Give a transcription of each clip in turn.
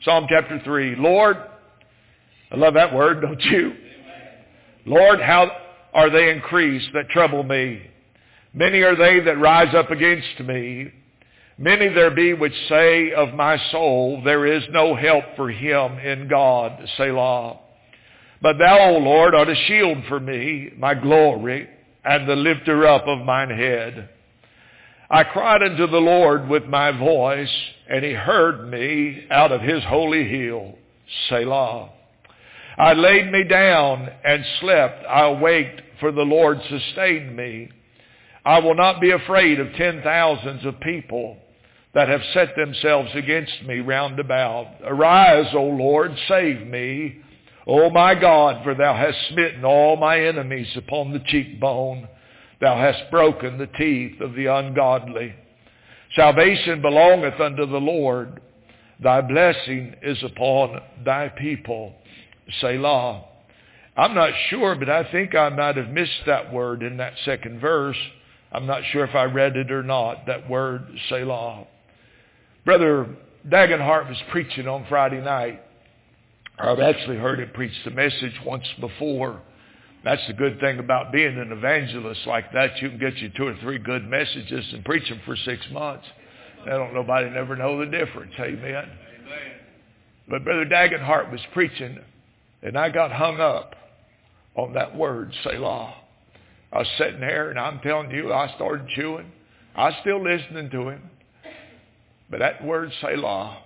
Psalm chapter 3. Lord, I love that word, don't you? Lord, how are they increased that trouble me? Many are they that rise up against me. Many there be which say of my soul, there is no help for him in God, Selah. But thou, O Lord, art a shield for me, my glory, and the lifter up of mine head. I cried unto the Lord with my voice, and he heard me out of his holy hill, Selah. I laid me down and slept. I awaked, for the Lord sustained me. I will not be afraid of 10,000s of people that have set themselves against me round about. Arise, O Lord, save me. O my God, for thou hast smitten all my enemies upon the cheekbone. Thou hast broken the teeth of the ungodly. Salvation belongeth unto the Lord. Thy blessing is upon thy people. Selah. I'm not sure, but I think I might have missed that word in that second verse. I'm not sure if I read it or not, that word, Selah. Brother Dagenhart was preaching on Friday night. I've actually heard him preach the message once before. That's the good thing about being an evangelist like that. You can get you 2 or 3 good messages and preach them for 6 months. Nobody never know the difference. Amen. Amen. But Brother Dagenhart was preaching, and I got hung up on that word, Selah. I was sitting there, and I'm telling you, I started chewing. I was still listening to him. But that word, Selah,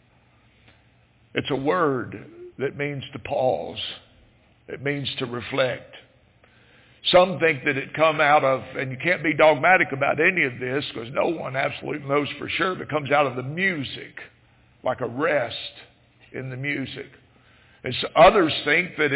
it's a word that means to pause. It means to reflect. Some think that it come out of, and you can't be dogmatic about any of this because no one absolutely knows for sure, but it comes out of the music, like a rest in the music. And so others think that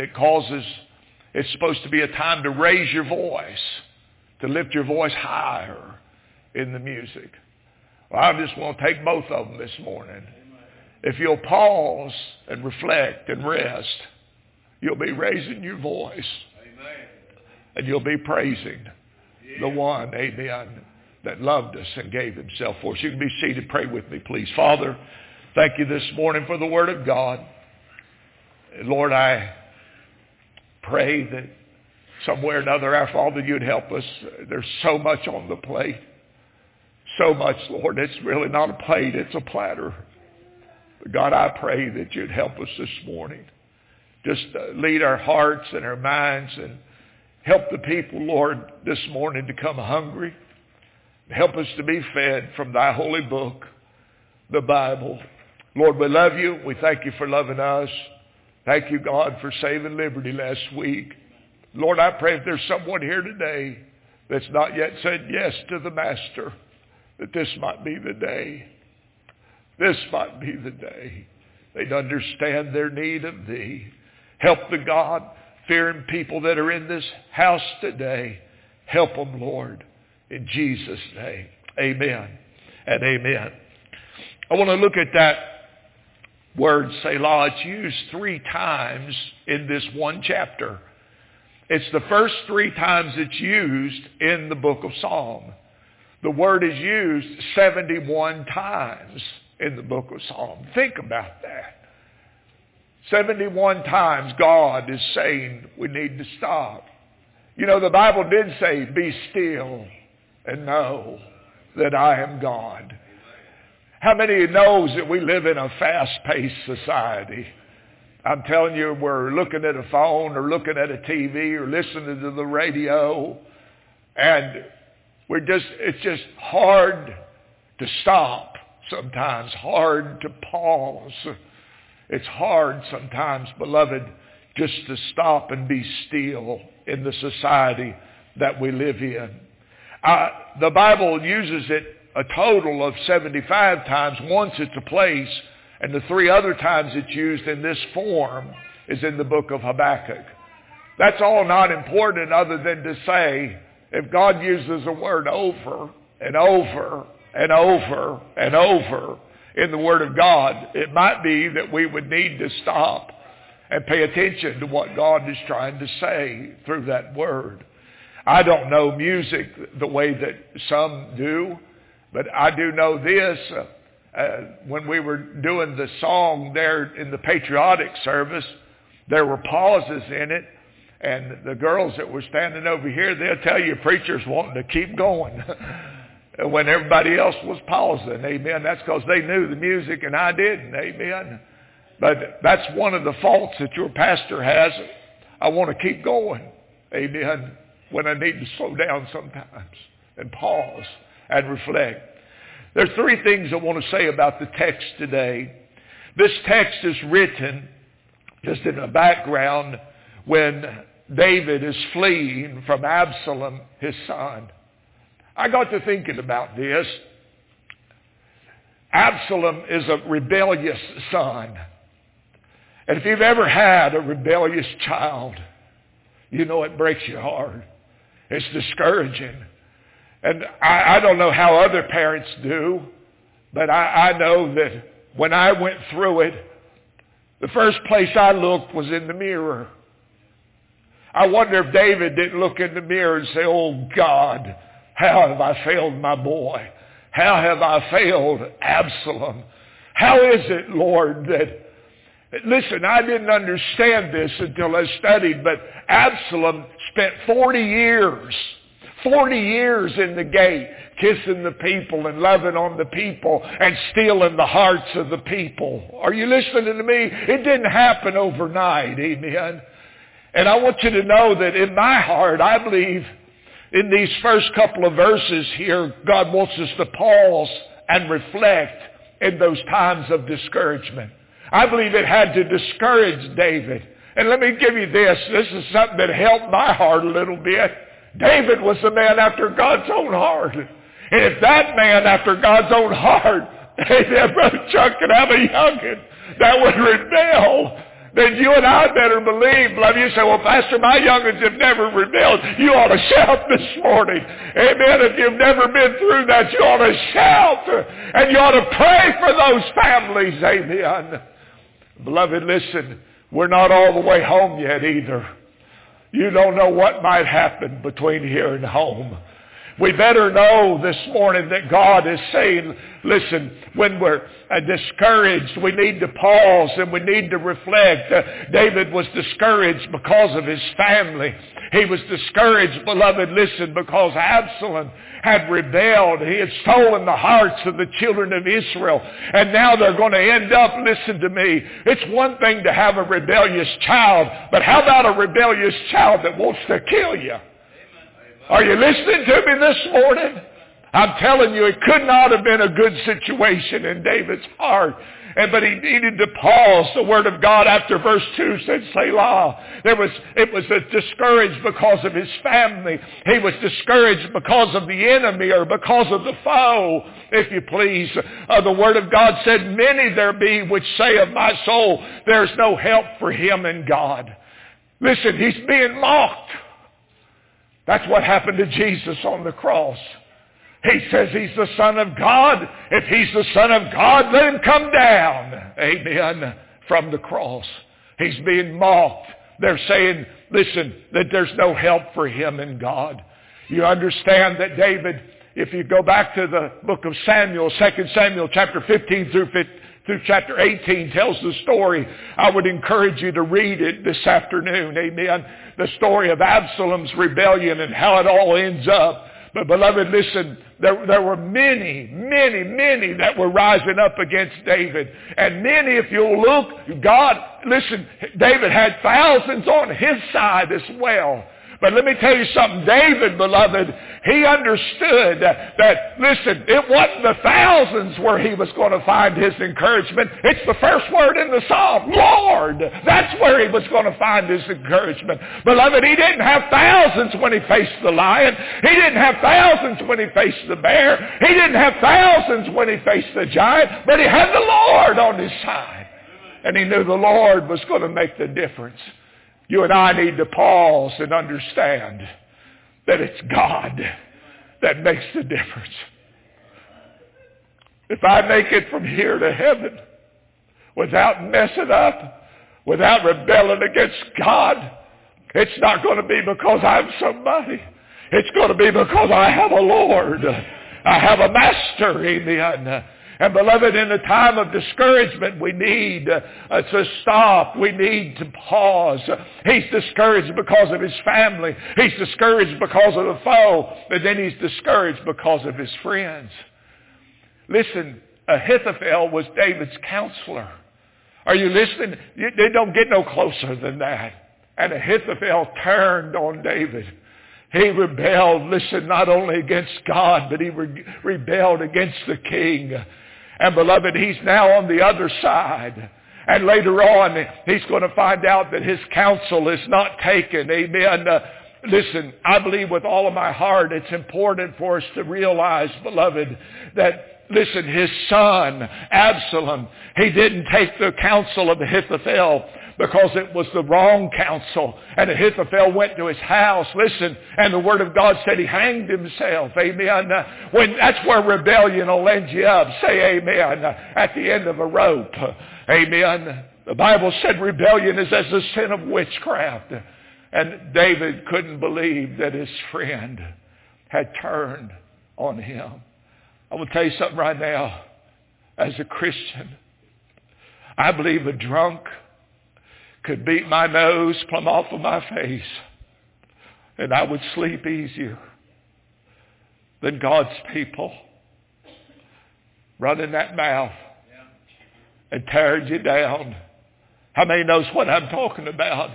it's supposed to be a time to raise your voice, to lift your voice higher in the music. Well, I just want to take both of them this morning. If you'll pause and reflect and rest, you'll be raising your voice. Amen. And you'll be praising the one, amen, that loved us and gave himself for us. You can be seated. Pray with me, please. Father, thank you this morning for the word of God. Lord, I pray that somewhere or another, our Father, you'd help us. There's so much on the plate. So much, Lord. It's really not a plate. It's a platter. But God, I pray that you'd help us this morning. Just lead our hearts and our minds and help the people, Lord, this morning to come hungry. Help us to be fed from thy holy book, the Bible. Lord, we love you. We thank you for loving us. Thank you, God, for saving liberty last week. Lord, I pray if there's someone here today that's not yet said yes to the Master, that this might be the day. This might be the day they'd understand their need of thee. Help the God-fearing people that are in this house today. Help them, Lord, in Jesus' name. Amen and amen. I want to look at that word, Selah. It's used 3 times in this one chapter. It's the first 3 times it's used in the book of Psalm. The word is used 71 times in the book of Psalm. Think about that. 71 times God is saying we need to stop. You know, the Bible did say, be still and know that I am God. How many knows that we live in a fast-paced society? I'm telling you, we're looking at a phone or looking at a TV or listening to the radio, and it's just hard to stop sometimes, hard to pause. It's hard sometimes, beloved, just to stop and be still in the society that we live in. The Bible uses it a total of 75 times. Once it's a place, and the 3 other times it's used in this form is in the book of Habakkuk. That's all not important other than to say, if God uses a word over and over and over and over in the Word of God, it might be that we would need to stop and pay attention to what God is trying to say through that word. I don't know music the way that some do, but I do know this. When we were doing the song there in the patriotic service, there were pauses in it. And the girls that were standing over here, they'll tell you preachers wanting to keep going when everybody else was pausing. Amen. That's because they knew the music and I didn't. Amen. But that's one of the faults that your pastor has. I want to keep going. Amen. When I need to slow down sometimes and pause and reflect. There's three things I want to say about the text today. This text is written just in the background when David is fleeing from Absalom, his son. I got to thinking about this. Absalom is a rebellious son. And if you've ever had a rebellious child, you know it breaks your heart. It's discouraging. And I don't know how other parents do, but I know that when I went through it, the first place I looked was in the mirror. I wonder if David didn't look in the mirror and say, oh God, how have I failed my boy? How have I failed Absalom? How is it, Lord, that... Listen, I didn't understand this until I studied, but Absalom spent 40 years in the gate, kissing the people and loving on the people and stealing the hearts of the people. Are you listening to me? It didn't happen overnight, amen? And I want you to know that in my heart, I believe in these first couple of verses here, God wants us to pause and reflect in those times of discouragement. I believe it had to discourage David. And let me give you this. This is something that helped my heart a little bit. David was a man after God's own heart. And if that man after God's own heart, that Brother Chuck could have a youngin that would rebel, then you and I better believe. Beloved, you say, well, Pastor, my youngins have never rebelled. You ought to shout this morning. Amen. If you've never been through that, you ought to shout. And you ought to pray for those families. Amen. Beloved, listen, we're not all the way home yet either. You don't know what might happen between here and home. We better know this morning that God is saying, listen, when we're discouraged, we need to pause and we need to reflect. David was discouraged because of his family. He was discouraged, beloved, listen, because Absalom had rebelled. He had stolen the hearts of the children of Israel. And now they're going to end up, listen to me, it's one thing to have a rebellious child, but how about a rebellious child that wants to kill you? Are you listening to me this morning? I'm telling you, it could not have been a good situation in David's heart. But he needed to pause. The Word of God after verse 2 said, Selah. It was discouraged because of his family. He was discouraged because of the enemy or because of the foe, if you please. The Word of God said, many there be which say of my soul, there's no help for him in God. Listen, he's being mocked. That's what happened to Jesus on the cross. He says he's the Son of God. If he's the Son of God, let him come down. Amen. From the cross. He's being mocked. They're saying, listen, that there's no help for him in God. You understand that David, if you go back to the book of Samuel, 2 Samuel chapter 15 through chapter 18 tells the story. I would encourage you to read it this afternoon. Amen. The story of Absalom's rebellion and how it all ends up. But beloved, listen, there were many that were rising up against David. And many, if you'll look, David had thousands on his side as well. But let me tell you something. David, beloved, he understood that, listen, it wasn't the thousands where he was going to find his encouragement. It's the first word in the psalm, Lord. That's where he was going to find his encouragement. Beloved, he didn't have thousands when he faced the lion. He didn't have thousands when he faced the bear. He didn't have thousands when he faced the giant. But he had the Lord on his side. And he knew the Lord was going to make the difference. You and I need to pause and understand that it's God that makes the difference. If I make it from here to heaven without messing up, without rebelling against God, it's not going to be because I'm somebody. It's going to be because I have a Lord. I have a master, amen. And beloved, in a time of discouragement, we need to stop. We need to pause. He's discouraged because of his family. He's discouraged because of the foe. But then he's discouraged because of his friends. Listen, Ahithophel was David's counselor. Are you listening? They don't get no closer than that. And Ahithophel turned on David. He rebelled, listen, not only against God, but he rebelled against the king. And beloved, he's now on the other side. And later on, he's going to find out that his counsel is not taken. Amen. Listen, I believe with all of my heart it's important for us to realize, beloved, that, listen, his son, Absalom, he didn't take the counsel of Ahithophel because it was the wrong counsel. And Ahithophel went to his house, listen, and the Word of God said he hanged himself. Amen. That's where rebellion will end you up. Say amen. At the end of a rope. Amen. The Bible said rebellion is as the sin of witchcraft. And David couldn't believe that his friend had turned on him. I will tell you something right now. As a Christian, I believe a drunk could beat my nose plumb off of my face, and I would sleep easier than God's people running that mouth and tearing you down. How many knows what I'm talking about?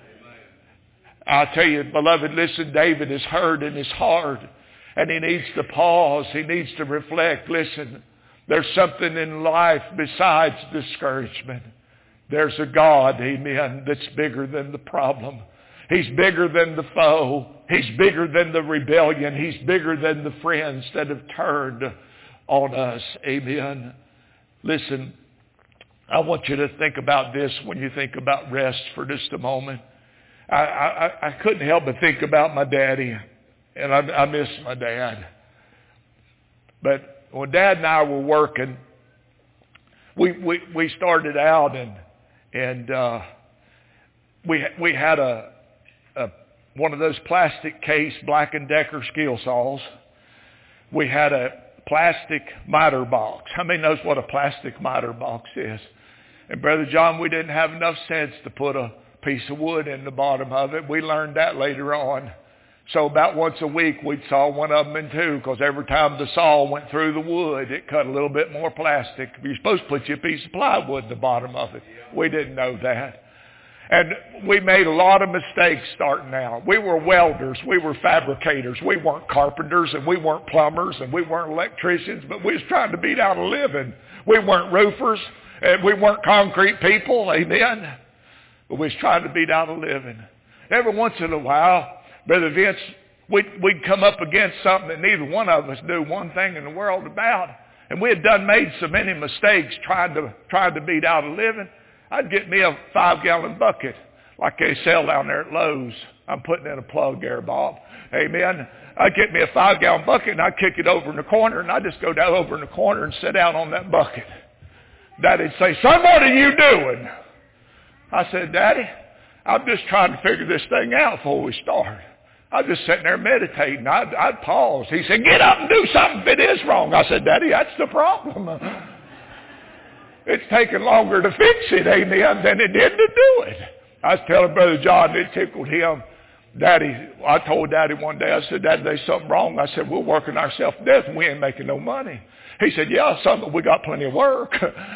I'll tell you, beloved, listen, David is hurt in his heart, and he needs to pause. He needs to reflect. Listen, there's something in life besides discouragement. There's a God, amen, that's bigger than the problem. He's bigger than the foe. He's bigger than the rebellion. He's bigger than the friends that have turned on us. Amen. Listen, I want you to think about this when you think about rest for just a moment. I couldn't help but think about my daddy, and I miss my dad. But when Dad and I were working, we started out and we had a one of those plastic case Black & Decker skill saws. We had a plastic miter box. How many knows what a plastic miter box is? And Brother John, we didn't have enough sense to put a piece of wood in the bottom of it. We learned that later on. So about once a week we'd saw one of them in two, because every time the saw went through the wood, it cut a little bit more plastic. You're supposed to put you a piece of plywood in the bottom of it. We didn't know that. And we made a lot of mistakes starting out. We were welders. We were fabricators. We weren't carpenters, and we weren't plumbers, and we weren't electricians, but we was trying to beat out a living. We weren't roofers, and we weren't concrete people. Amen. But we was trying to beat out a living. Every once in a while, Brother Vince, we'd come up against something that neither one of us knew one thing in the world about. And we had made so many mistakes trying to beat out a living. I'd get me a 5-gallon bucket like they sell down there at Lowe's. I'm putting in a plug there, Bob. Amen. I'd get me a 5-gallon bucket and I'd kick it over in the corner, and I'd just go down over in the corner and sit down on that bucket. Daddy'd say, "Son, what are you doing?" I said, "Daddy, I'm just trying to figure this thing out before we start." I was just sitting there meditating. I'd pause. He said, "Get up and do something if it is wrong." I said, "Daddy, that's the problem. It's taking longer to fix it, amen, than it did to do it." I was telling Brother John, it tickled him. Daddy, I told Daddy one day, I said, "Daddy, there's something wrong." I said, "We're working ourselves to death and we ain't making no money." He said, "Yeah, son, but we got plenty of work."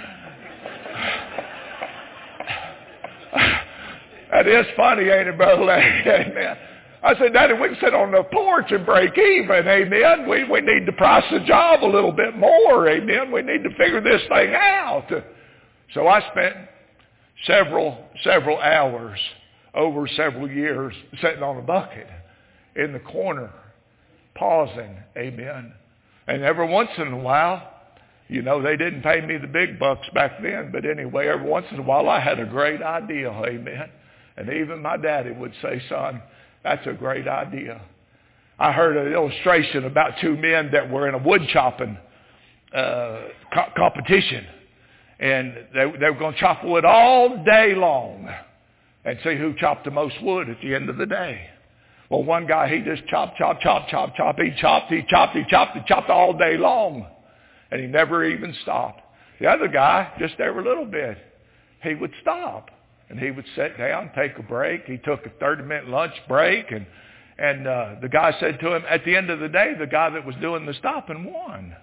That is funny, ain't it, Brother Larry? Amen. I said, "Daddy, we can sit on the porch and break even, amen. We need to price the job a little bit more, amen. We need to figure this thing out." So I spent several hours over several years sitting on a bucket in the corner, pausing, amen. And every once in a while, you know, they didn't pay me the big bucks back then, but anyway, every once in a while I had a great idea, amen. And even my daddy would say, "Son, that's a great idea." I heard an illustration about two men that were in a wood chopping competition. And they were going to chop wood all day long and see who chopped the most wood at the end of the day. Well, one guy, he just chopped. He chopped all day long. And he never even stopped. The other guy, just every little bit, he would stop. And he would sit down, take a break. He took a 30-minute lunch break. And the guy said to him, at the end of the day, the guy that was doing the stopping won.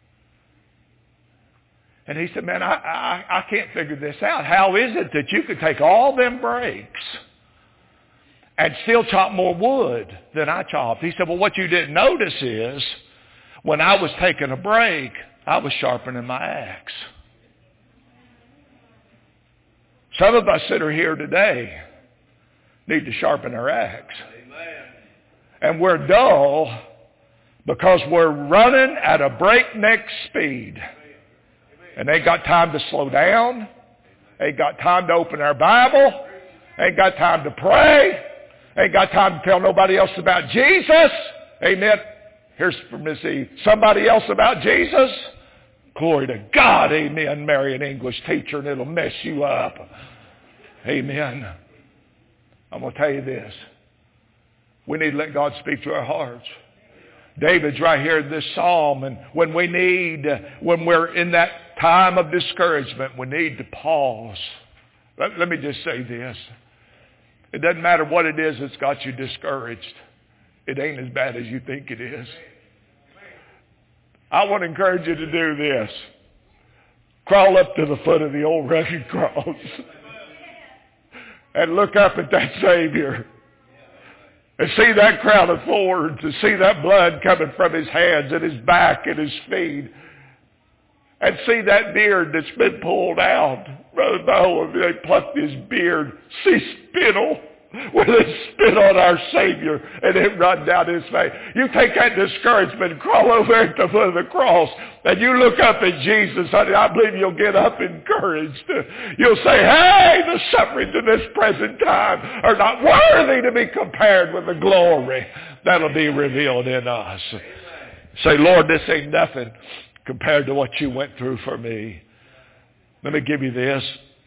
And he said, man, I can't figure this out. How is it that you could take all them breaks and still chop more wood than I chopped? He said, well, what you didn't notice is when I was taking a break, I was sharpening my axe. Some of us that are here today need to sharpen our axe. Amen. And we're dull because we're running at a breakneck speed. And ain't got time to slow down. Ain't got time to open our Bible. Ain't got time to pray. Ain't got time to tell nobody else about Jesus. Amen. Here's for Miss Eve. Somebody else about Jesus? Glory to God. Amen. Marry an English teacher and it'll mess you up. Amen. I'm going to tell you this. We need to let God speak to our hearts. David's right here in this psalm, and when we're in that time of discouragement, we need to pause. Let me just say this. It doesn't matter what it is that's got you discouraged. It ain't as bad as you think it is. I want to encourage you to do this. Crawl up to the foot of the old rugged cross and look up at that Savior and see that crown of thorns and see that blood coming from his hands and his back and his feet and see that beard that's been pulled out. Brother Bo, they plucked his beard. See spittle where they spit on our Savior and it run down his face. You take that discouragement and crawl over at the foot of the cross and you look up at Jesus, honey, I believe you'll get up encouraged. You'll say, hey, the sufferings of this present time are not worthy to be compared with the glory that'll be revealed in us. Say, Lord, this ain't nothing compared to what you went through for me. Let me give you this.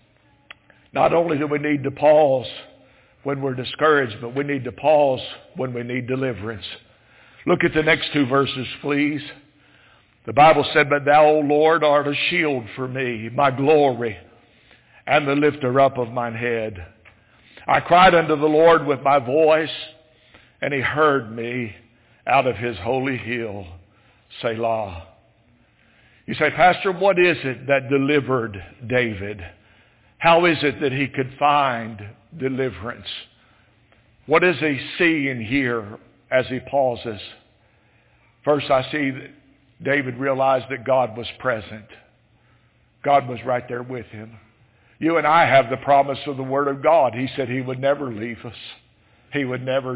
Not only do we need to pause when we're discouraged, but we need to pause when we need deliverance. Look at the next two verses, please. The Bible said, but thou, O Lord, art a shield for me, my glory, and the lifter up of mine head. I cried unto the Lord with my voice, and he heard me out of his holy hill. Selah. You say, Pastor, what is it that delivered David? How is it that he could find deliverance? What does he see and hear as he pauses? First, I see that David realized that God was present. God was right there with him. You and I have the promise of the Word of God. He said he would never leave us. He would never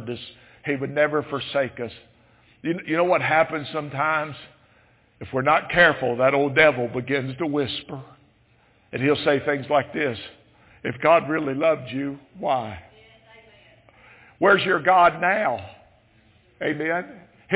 forsake us. You know what happens sometimes? If we're not careful, that old devil begins to whisper. And he'll say things like this. If God really loved you, why? Where's your God now? Amen.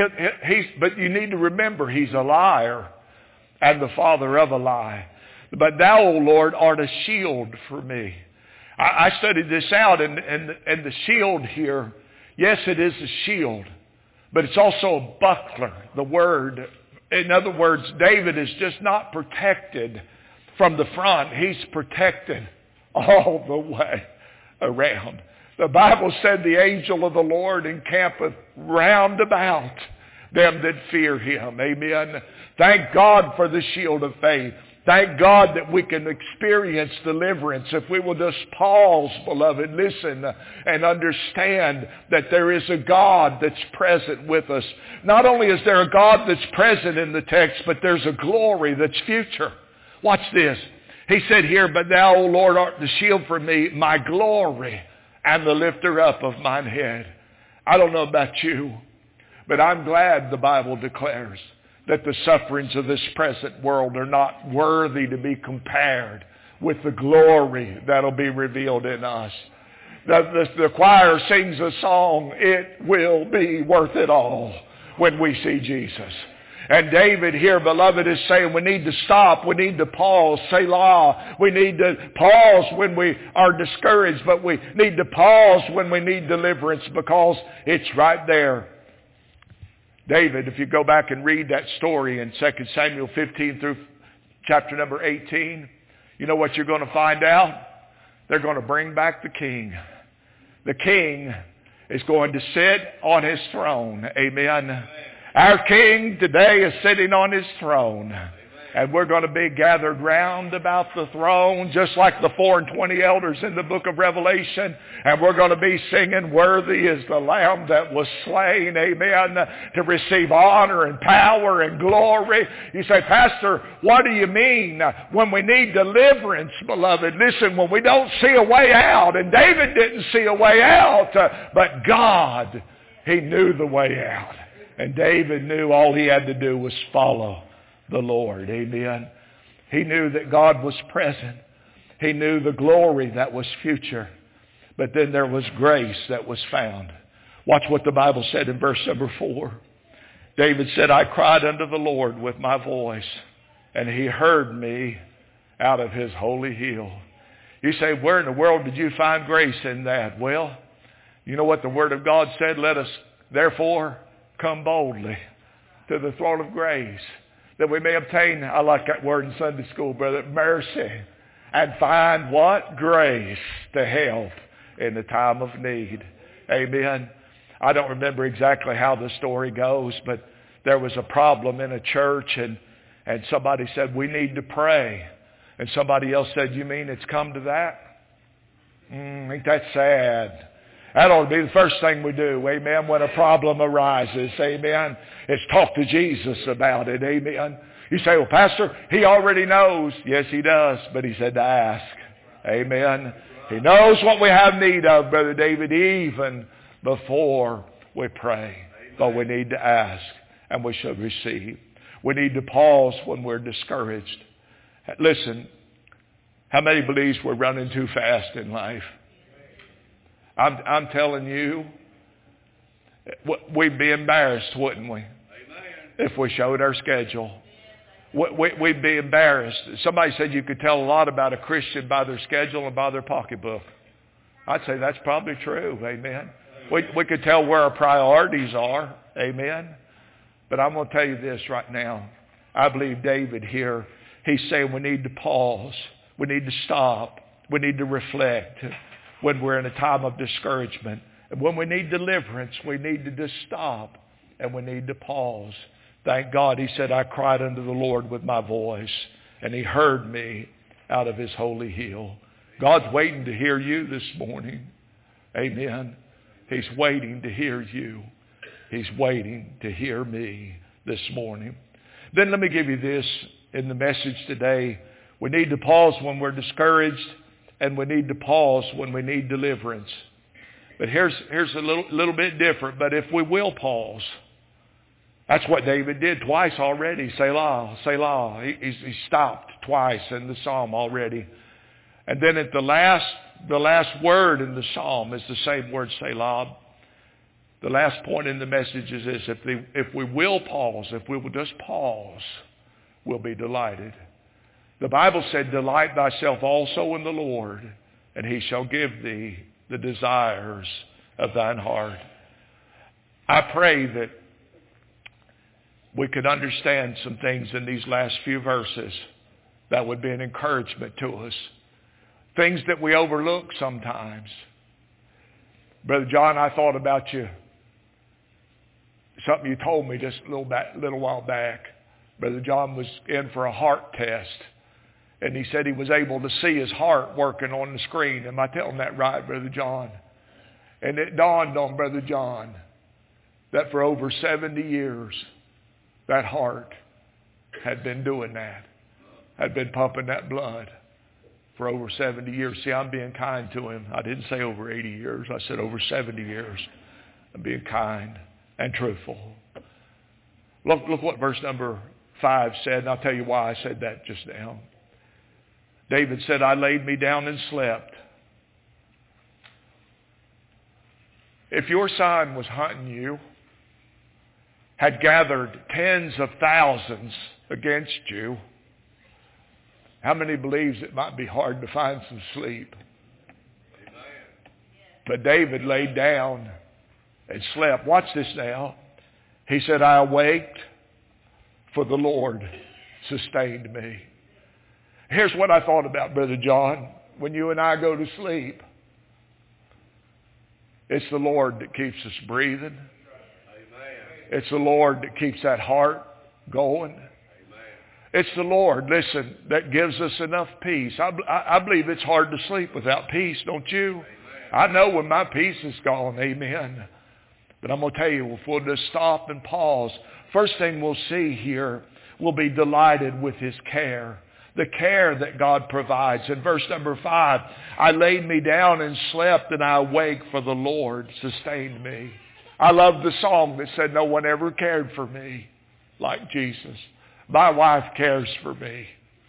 But you need to remember, he's a liar and the father of a lie. But thou, O Lord, art a shield for me. I studied this out, and the shield here, yes, it is a shield, but it's also a buckler, the word. In other words, David is just not protected from the front. He's protected all the way around. The Bible said the angel of the Lord encampeth round about them that fear him. Amen. Thank God for the shield of faith. Thank God that we can experience deliverance if we will just pause, beloved, listen, and understand that there is a God that's present with us. Not only is there a God that's present in the text, but there's a glory that's future. Watch this. He said here, but thou, O Lord, art the shield for me, my glory, and the lifter up of mine head. I don't know about you, but I'm glad the Bible declares that the sufferings of this present world are not worthy to be compared with the glory that'll be revealed in us. The choir sings a song, it will be worth it all when we see Jesus. And David here, beloved, is saying we need to stop. We need to pause. Selah. We need to pause when we are discouraged, but we need to pause when we need deliverance because it's right there. David, if you go back and read that story in 2 Samuel 15 through chapter number 18, you know what you're going to find out? They're going to bring back the king. The king is going to sit on his throne. Amen. Our king today is sitting on his throne. And we're going to be gathered round about the throne, just like the 24 elders in the book of Revelation. And we're going to be singing, worthy is the Lamb that was slain, amen, to receive honor and power and glory. You say, Pastor, what do you mean when we need deliverance, beloved? Listen, when we don't see a way out, and David didn't see a way out, but God, he knew the way out. And David knew all he had to do was follow the Lord. Amen. He knew that God was present. He knew the glory that was future. But then there was grace that was found. Watch what the Bible said in verse number 4. David said, I cried unto the Lord with my voice, and he heard me out of his holy hill. You say, where in the world did you find grace in that? Well, you know what the Word of God said? Let us therefore come boldly to the throne of grace, that we may obtain, I like that word in Sunday school, brother, mercy, and find what? Grace to help in the time of need. Amen. I don't remember exactly how the story goes, but there was a problem in a church, and somebody said, we need to pray. And somebody else said, you mean it's come to that? Ain't that sad? That ought to be the first thing we do, amen, when a problem arises, amen. It's talk to Jesus about it, amen. You say, well, Pastor, he already knows. Yes, he does, but he said to ask, amen. He knows what we have need of, Brother David, even before we pray. But we need to ask, and we shall receive. We need to pause when we're discouraged. Listen, how many believes we're running too fast in life? I'm telling you, we'd be embarrassed, wouldn't we? If we showed our schedule. We'd be embarrassed. Somebody said you could tell a lot about a Christian by their schedule and by their pocketbook. I'd say that's probably true. Amen. We could tell where our priorities are. Amen. But I'm going to tell you this right now. I believe David here, he's saying we need to pause. We need to stop. We need to reflect when we're in a time of discouragement. And when we need deliverance, we need to just stop and we need to pause. Thank God, he said, I cried unto the Lord with my voice, and he heard me out of his holy hill. God's waiting to hear you this morning. Amen. He's waiting to hear you. He's waiting to hear me this morning. Then let me give you this in the message today. We need to pause when we're discouraged, and we need to pause when we need deliverance. But here's a little bit different. But if we will pause, that's what David did twice already. Selah, Selah. He stopped twice in the psalm already. And then at the last word in the psalm is the same word, Selah. The last point in the message is this: if we will pause, if we will just pause, we'll be delighted. The Bible said, delight thyself also in the Lord, and he shall give thee the desires of thine heart. I pray that we could understand some things in these last few verses that would be an encouragement to us. Things that we overlook sometimes. Brother John, I thought about you. Something you told me just a little while back. Brother John was in for a heart test. And he said he was able to see his heart working on the screen. Am I telling that right, Brother John? And it dawned on Brother John that for over 70 years, that heart had been doing that. Had been pumping that blood for over 70 years. See, I'm being kind to him. I didn't say over 80 years. I said over 70 years. I'm being kind and truthful. Look what verse number 5 said, and I'll tell you why I said that just now. David said, I laid me down and slept. If your son was hunting you, had gathered tens of thousands against you, how many believes it might be hard to find some sleep? But David laid down and slept. Watch this now. He said, I awaked, for the Lord sustained me. Here's what I thought about, Brother John. When you and I go to sleep, it's the Lord that keeps us breathing. It's the Lord that keeps that heart going. It's the Lord, listen, that gives us enough peace. I believe it's hard to sleep without peace, don't you? I know when my peace is gone, amen. But I'm going to tell you, if we'll just stop and pause, first thing we'll see here, we'll be delighted with His care. The care that God provides. In verse number 5, I laid me down and slept, and I awake, for the Lord sustained me. I love the song that said, no one ever cared for me like Jesus. My wife cares for me.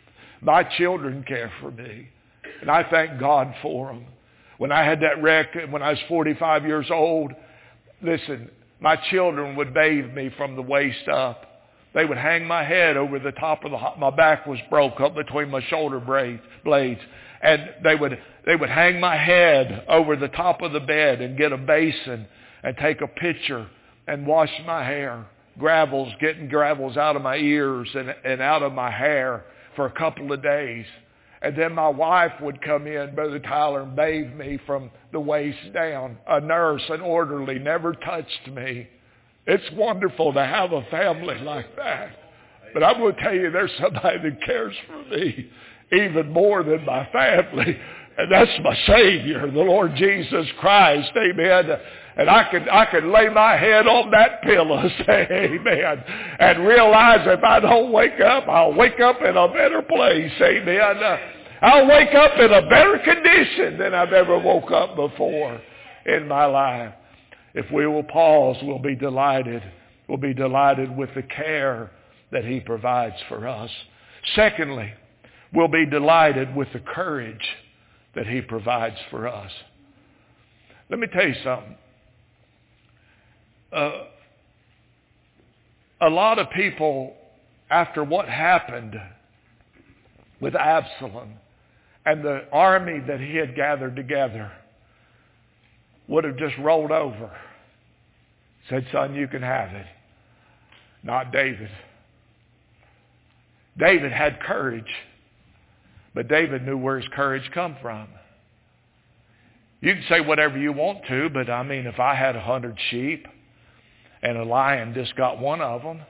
My children care for me. And I thank God for them. When I had that wreck, when I was 45 years old, listen, my children would bathe me from the waist up. They would hang my head over the top of my back was broke up between my shoulder blades. And they would hang my head over the top of the bed and get a basin and take a pitcher and wash my hair. Getting gravels out of my ears and out of my hair for a couple of days. And then my wife would come in, Brother Tyler, and bathe me from the waist down. A nurse, an orderly, never touched me. It's wonderful to have a family like that. But I'm going to tell you, there's somebody that cares for me even more than my family. And that's my Savior, the Lord Jesus Christ. Amen. And I can lay my head on that pillow, say amen, and realize if I don't wake up, I'll wake up in a better place. Amen. I'll wake up in a better condition than I've ever woke up before in my life. If we will pause, we'll be delighted. We'll be delighted with the care that He provides for us. Secondly, we'll be delighted with the courage that He provides for us. Let me tell you something. A lot of people, after what happened with Absalom and the army that he had gathered together, would have just rolled over. Said, son, you can have it. Not David. David had courage, but David knew where his courage come from. You can say whatever you want to, but I mean, if I had 100 sheep and a lion just got one of them,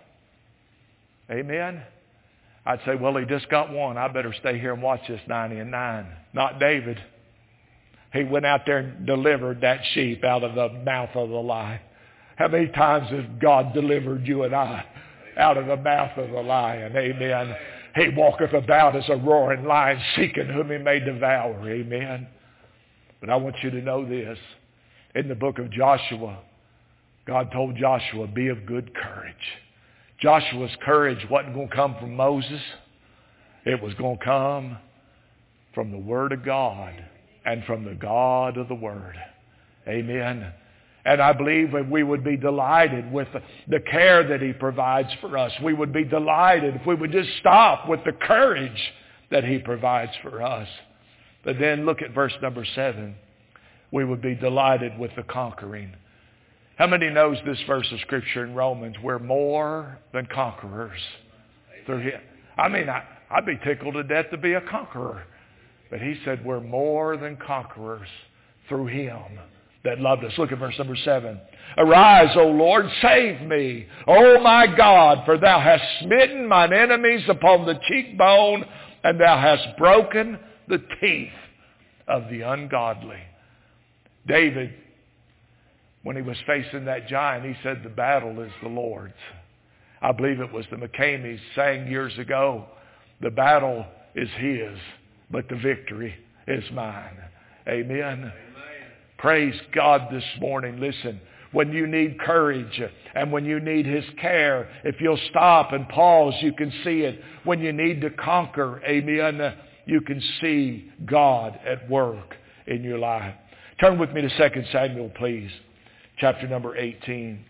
amen, I'd say, well, he just got one. I better stay here and watch this 99. Not David. He went out there and delivered that sheep out of the mouth of the lion. How many times has God delivered you and I out of the mouth of the lion? Amen. He walketh about as a roaring lion, seeking whom He may devour. Amen. But I want you to know this. In the book of Joshua, God told Joshua, be of good courage. Joshua's courage wasn't going to come from Moses. It was going to come from the Word of God and from the God of the Word. Amen. And I believe that we would be delighted with the care that He provides for us. We would be delighted if we would just stop with the courage that He provides for us. But then look at verse number 7. We would be delighted with the conquering. How many knows this verse of Scripture in Romans? We're more than conquerors through Him. I mean, I'd be tickled to death to be a conqueror. But He said we're more than conquerors through Him that loved us. Look at verse number 7. Arise, O Lord, save me. O my God, for Thou hast smitten mine enemies upon the cheekbone, and Thou hast broken the teeth of the ungodly. David, when he was facing that giant, he said, the battle is the Lord's. I believe it was the McCameys sang years ago, the battle is His, but the victory is mine. Amen. Praise God this morning. Listen, when you need courage and when you need His care, if you'll stop and pause, you can see it. When you need to conquer, amen, you can see God at work in your life. Turn with me to 2 Samuel, please. Chapter number 18.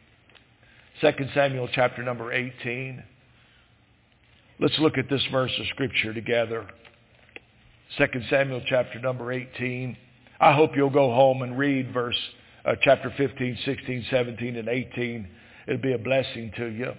2 Samuel chapter number 18. Let's look at this verse of Scripture together. 2 Samuel chapter number 18. I hope you'll go home and read chapter 15, 16, 17, and 18. It'll be a blessing to you.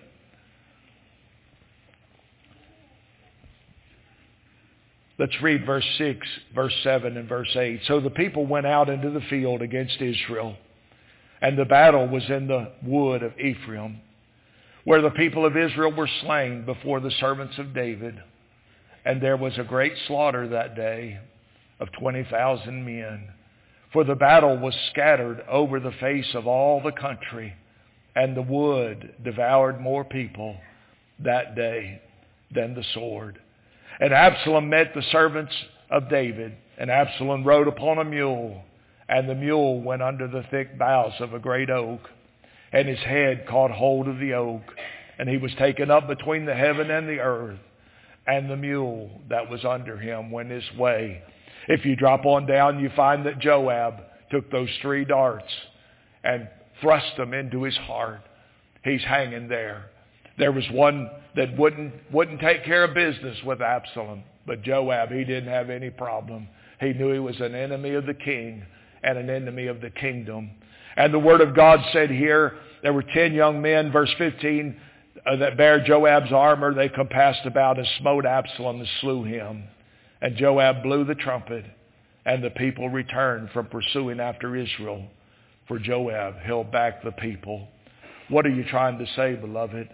Let's read verse 6, verse 7, and verse 8. So the people went out into the field against Israel, and the battle was in the wood of Ephraim, where the people of Israel were slain before the servants of David. And there was a great slaughter that day of 20,000 men. For the battle was scattered over the face of all the country, and the wood devoured more people that day than the sword. And Absalom met the servants of David, and Absalom rode upon a mule, and the mule went under the thick boughs of a great oak, and his head caught hold of the oak, and he was taken up between the heaven and the earth, and the mule that was under him went his way. If you drop on down, you find that Joab took those 3 darts and thrust them into his heart. He's hanging there. There was one that wouldn't take care of business with Absalom, but Joab, he didn't have any problem. He knew he was an enemy of the king and an enemy of the kingdom. And the word of God said here, there were 10 young men, verse 15, that bare Joab's armor. They compassed about and smote Absalom and slew him. And Joab blew the trumpet, and the people returned from pursuing after Israel, for Joab held back the people. What are you trying to say, beloved?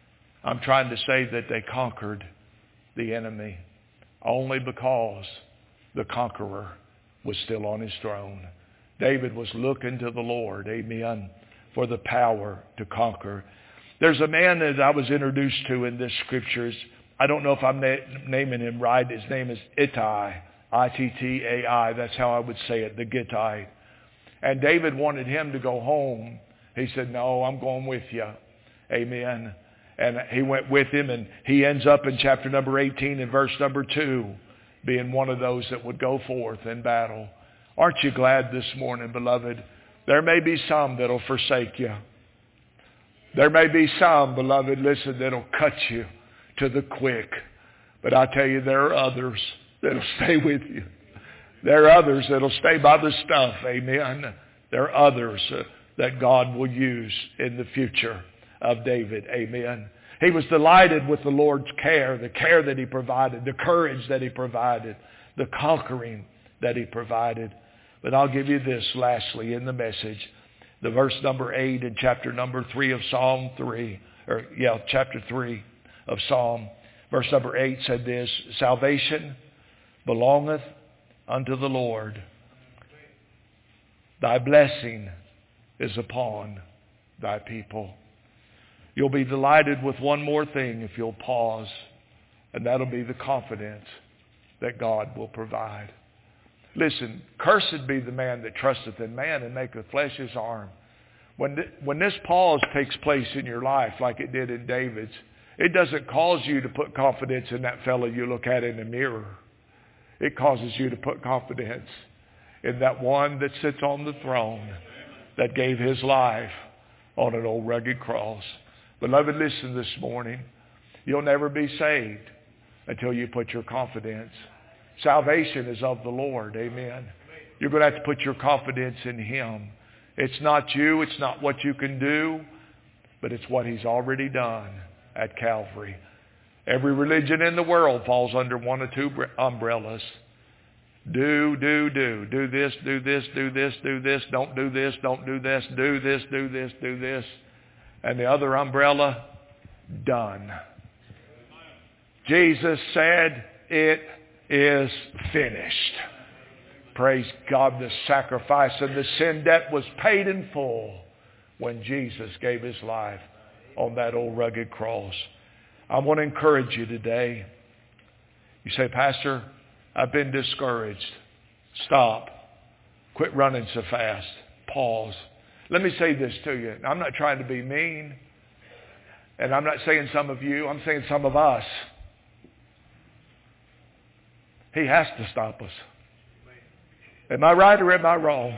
I'm trying to say that they conquered the enemy only because the conqueror was still on his throne. David was looking to the Lord, amen, for the power to conquer. There's a man that I was introduced to in this scriptures. I don't know if I'm naming him right. His name is Ittai, I-T-T-A-I. That's how I would say it, the Gittite. And David wanted him to go home. He said, no, I'm going with you. Amen. And he went with him, and he ends up in chapter number 18 and verse number 2, being one of those that would go forth in battle. Aren't you glad this morning, beloved? There may be some that'll forsake you. There may be some, beloved, listen, that'll cut you to the quick. But I tell you, there are others that'll stay with you. There are others that'll stay by the stuff, amen. There are others that God will use in the future of David, amen. He was delighted with the Lord's care, the care that he provided, the courage that he provided, the conquering that he provided. But I'll give you this lastly in the message. The verse number 8 in chapter number 3 of Psalm 3, chapter 3 of Psalm. Verse number 8 said this, salvation belongeth unto the Lord. Thy blessing is upon thy people. You'll be delighted with one more thing if you'll pause, and that'll be the confidence that God will provide. Listen, cursed be the man that trusteth in man and maketh flesh his arm. When this pause takes place in your life like it did in David's, it doesn't cause you to put confidence in that fellow you look at in the mirror. It causes you to put confidence in that one that sits on the throne that gave his life on an old rugged cross. Beloved, listen this morning. You'll never be saved until you put your confidence. Salvation is of the Lord. Amen. You're going to have to put your confidence in him. It's not you. It's not what you can do. But it's what he's already done at Calvary. Every religion in the world falls under one or two umbrellas. Do this, do this, do this, do this. Don't do this, don't do this. Do this, do this, do this. And the other umbrella, done. Jesus said, it is finished. Praise God, the sacrifice and the sin debt was paid in full when Jesus gave his life on that old rugged cross. I want to encourage you today. You say, Pastor, I've been discouraged. Stop. Quit running so fast. Pause. Let me say this to you. I'm not trying to be mean. And I'm not saying some of you. I'm saying some of us. He has to stop us. Am I right or am I wrong?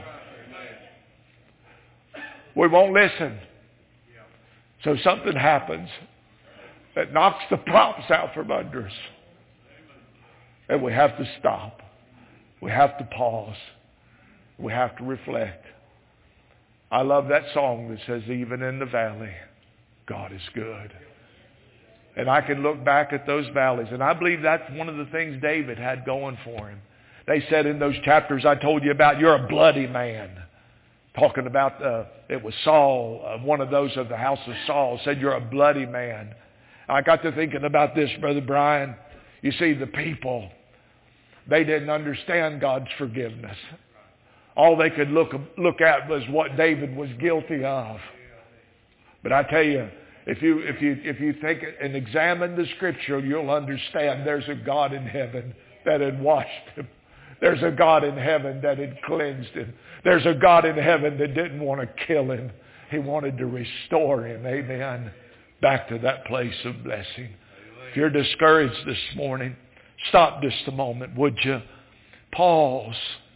We won't listen. So something happens that knocks the props out from under us. And we have to stop. We have to pause. We have to reflect. I love that song that says, even in the valley God is good. And I can look back at those valleys, and I believe that's one of the things David had going for him. They said in those chapters I told you about, you're a bloody man. Talking about, it was Saul, one of those of the house of Saul, said you're a bloody man. I got to thinking about this, Brother Brian. You see, the people, they didn't understand God's forgiveness. All they could look at was what David was guilty of. But I tell you, if you think and examine the Scripture, you'll understand there's a God in heaven that had washed him. There's a God in heaven that had cleansed him. There's a God in heaven that didn't want to kill him. He wanted to restore him, amen, back to that place of blessing. If you're discouraged this morning, stop just a moment, would you? Pause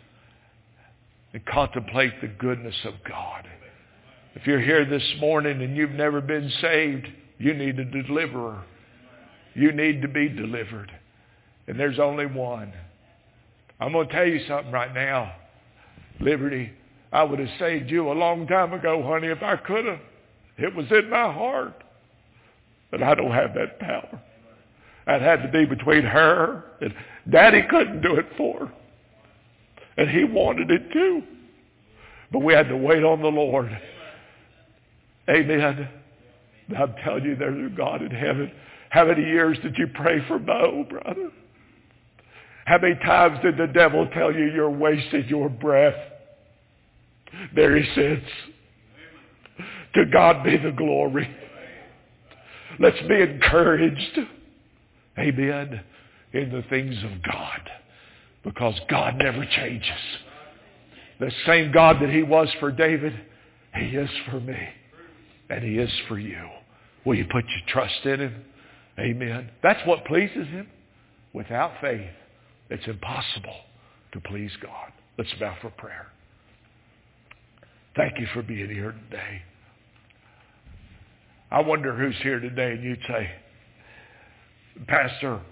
and contemplate the goodness of God. If you're here this morning and you've never been saved, you need a deliverer. You need to be delivered. And there's only one. I'm going to tell you something right now. Liberty, I would have saved you a long time ago, honey, if I could have. It was in my heart. But I don't have that power. That had to be between her and Daddy couldn't do it for her. And he wanted it too. But we had to wait on the Lord. Amen. I'm telling you, there's a God in heaven. How many years did you pray for Bo, brother? How many times did the devil tell you you're wasting your breath? There he sits. To God be the glory. Let's be encouraged. Amen. In the things of God. Because God never changes. The same God that he was for David, he is for me. And he is for you. Will you put your trust in him? Amen. That's what pleases him. Without faith, it's impossible to please God. Let's bow for prayer. Thank you for being here today. I wonder who's here today and you'd say, Pastor,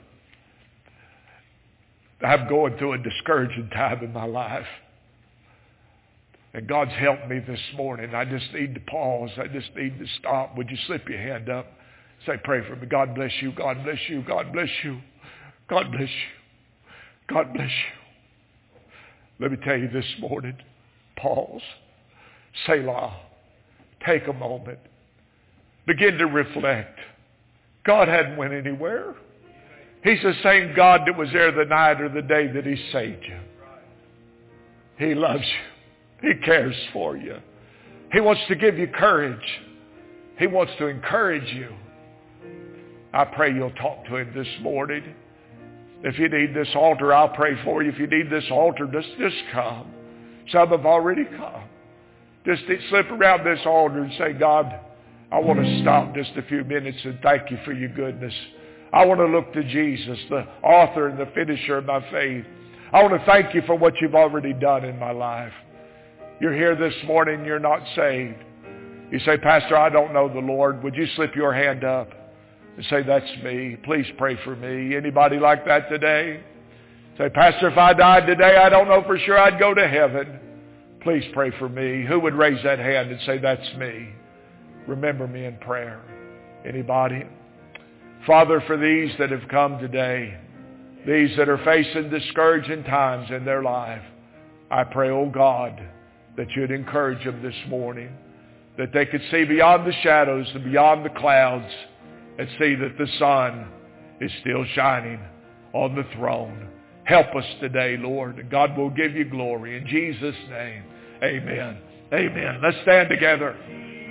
I'm going through a discouraging time in my life. And God's helped me this morning. I just need to pause. I just need to stop. Would you slip your hand up? Say, pray for me. God bless you. God bless you. God bless you. God bless you. God bless you. Let me tell you this morning, pause. Selah. Take a moment. Begin to reflect. God hadn't went anywhere. He's the same God that was there the night or the day that he saved you. He loves you. He cares for you. He wants to give you courage. He wants to encourage you. I pray you'll talk to him this morning. If you need this altar, I'll pray for you. If you need this altar, just come. Some have already come. Just slip around this altar and say, God, I want to stop just a few minutes and thank you for your goodness. I want to look to Jesus, the author and the finisher of my faith. I want to thank you for what you've already done in my life. You're here this morning, you're not saved. You say, Pastor, I don't know the Lord. Would you slip your hand up and say, that's me. Please pray for me. Anybody like that today? Say, Pastor, if I died today, I don't know for sure I'd go to heaven. Please pray for me. Who would raise that hand and say, that's me? Remember me in prayer. Anybody? Father, for these that have come today, these that are facing discouraging times in their life, I pray, oh God, that you'd encourage them this morning, that they could see beyond the shadows and beyond the clouds and see that the sun is still shining on the throne. Help us today, Lord, and God will give you glory. In Jesus' name, amen. Amen. Let's stand together.